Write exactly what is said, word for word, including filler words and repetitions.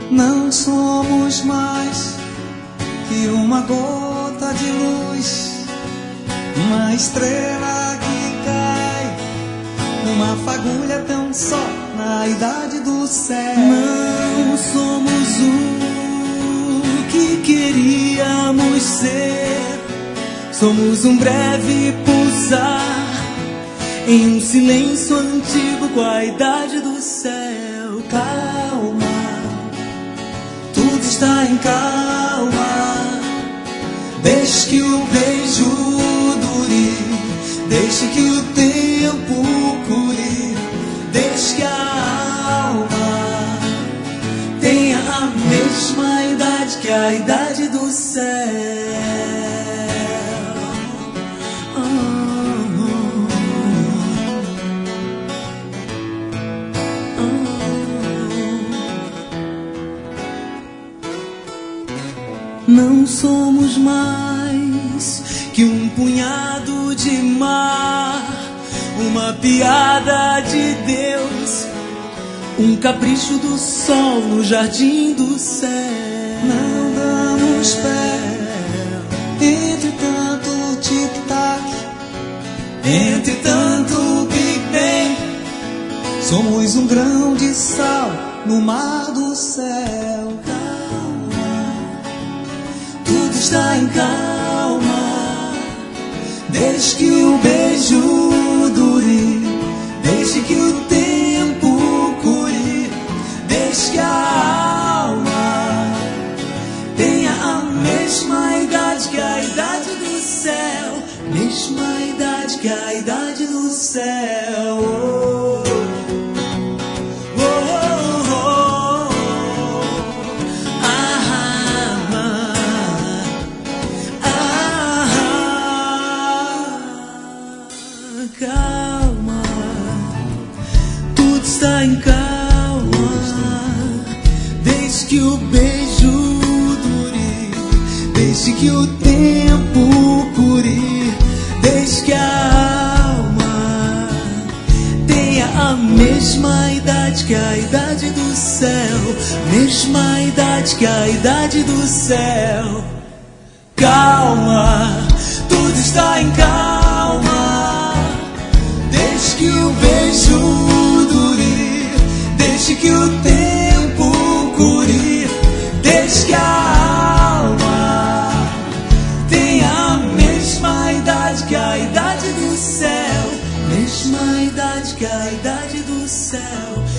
Não somos mais que uma gota de luz, uma estrela que cai, uma fagulha tão só na idade do céu. Não somos o que queríamos ser, somos um breve pulsar em um silêncio antigo com a idade do céu. Calma, tudo está em calma. Deixe que o beijo dure, deixe que o tempo cure, deixe que a alma tenha a mesma idade que a idade do céu. Não somos mais que um punhado de mar, uma piada de Deus, um capricho do sol no jardim do céu. Não damos pé entre tanto tic-tac, entre tanto Big Bang. Somos um grão de sal no mar do céu. Tudo está em calma. Deixe que o beijo dure, deixe que o tempo cure, deixe que a alma tenha a mesma idade que a idade do céu, mesma idade que a idade do céu. Oh. Calma, tudo está em calma. Deixe que o beijo dure, deixe que o tempo cure, deixe que a alma tenha a mesma idade que a idade do céu, mesma idade que a idade do céu. Calma, tudo está em calma. Deixe que o beijo dure, deixe que o tempo cure, deixe que a alma tenha a mesma idade que a idade do céu, mesma idade que a idade do céu.